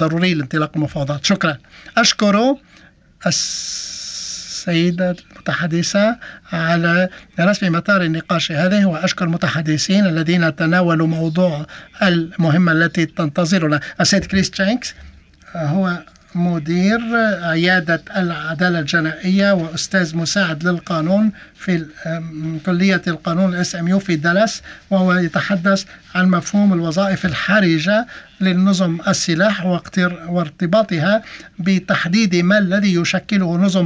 ضروري لانطلاق المفاوضات. شكرا. أشكر السيدة المتحدثة على رسم مسار النقاش هذه، وأشكر المتحدثين الذين تناولوا موضوع المهمة التي تنتظرنا. السيد كريس تشانكس هو مدير عيادة العدالة الجنائية وأستاذ مساعد للقانون في كلية القانون SMU في دالاس، وهو يتحدث عن مفهوم الوظائف الحرجة للنظم السلاح وارتباطها بتحديد ما الذي يشكله نظم